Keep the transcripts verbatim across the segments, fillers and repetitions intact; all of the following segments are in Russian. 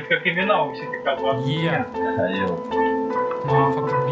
как имена у всех как бы. Yeah. Motherfucker,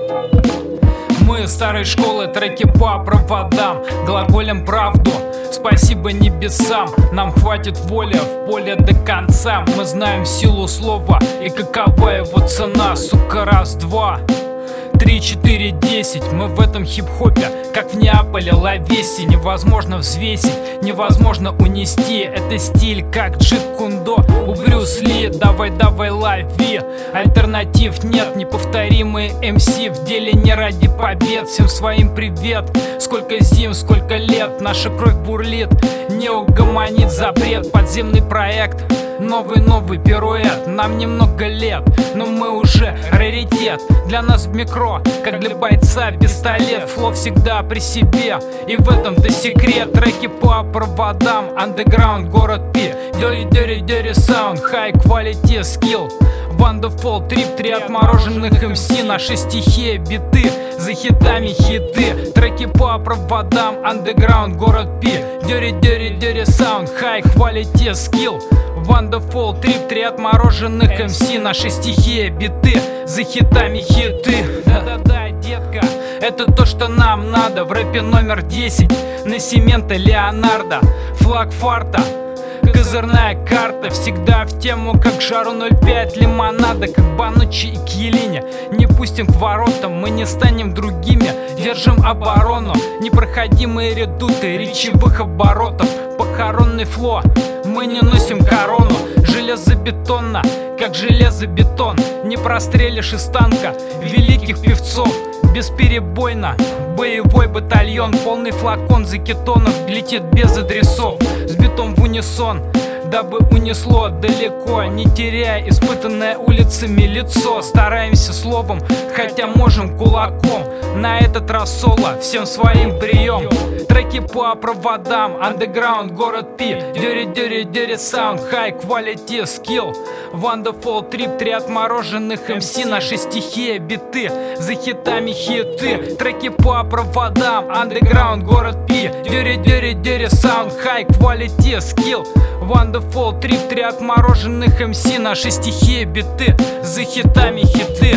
bitch. Мы старой школы, треки по проводам, глаголем правду. Спасибо небесам, нам хватит воли в поле до конца. Мы знаем силу слова и какова его цена. Сука, раз-два, три, четыре, десять. Мы в этом хип-хопе, как в Неаполе, Лавесе. Невозможно взвесить, невозможно унести. Это стиль, как Джит Кундо у Брюс Ли. Давай, давай, лови. Альтернатив нет, неповторимые эм си в деле не ради побед. Всем своим привет. Сколько зим, сколько лет, наша кровь бурлит. Не угомонит запрет, подземный проект. Новый-новый пируэт, нам немного лет, но мы уже раритет. Для нас в микро, как для бойца пистолет. Фло всегда при себе, и в этом-то секрет. Треки по проводам, андеграунд, город Пи. Dirty, dirty, dirty sound, high quality skill. Wonderful trip, три отмороженных эм си. Наши стихи, биты, за хитами хиты. Треки по проводам, андеграунд, город Пи. Dirty, dirty, dirty sound, high quality skill. Wonderful trip, три отмороженных эм си. Наши стихи, биты, за хитами хиты. Да-да-да, детка, это то, что нам надо. В рэпе номер десять, Насимента Леонардо. Флаг фарта, козырная карта. Всегда в тему, как жару ноль пять лимонада. Как Банучи и Кьелине, не пустим к воротам. Мы не станем другими, держим оборону. Непроходимые редуты речевых оборотов. Похоронный фло, мы не носим корону. Железобетонно, как железобетон. Не прострелишь из танка великих певцов. Бесперебойно, боевой батальон. Полный флакон закетонов летит без адресов. С битом в унисон, дабы унесло далеко, не теряя испытанное улицами лицо. Стараемся словом, хотя можем кулаком. На этот раз соло, всем своим прием. Треки по проводам, андеграунд, город Пи. Dirty, dirty, dirty sound, high quality skill. Wonderful trip, три отмороженных эм си. Наши стихи, биты, за хитами хиты. Треки по проводам, андеграунд, город Пи. Dirty, dirty, dirty sound, high quality skill. Wonderful trip, три отмороженных эм си. Наши стихи, биты, за хитами хиты.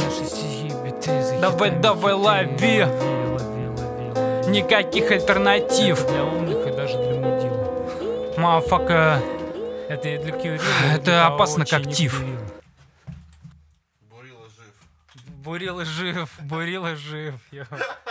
Давай, давай, лови. Никаких альтернатив. Для умных и даже для мудил. Мафака. Это для кюрила. Это опасно, как тиф. Бурила жив. Бурила жив, бурила жив.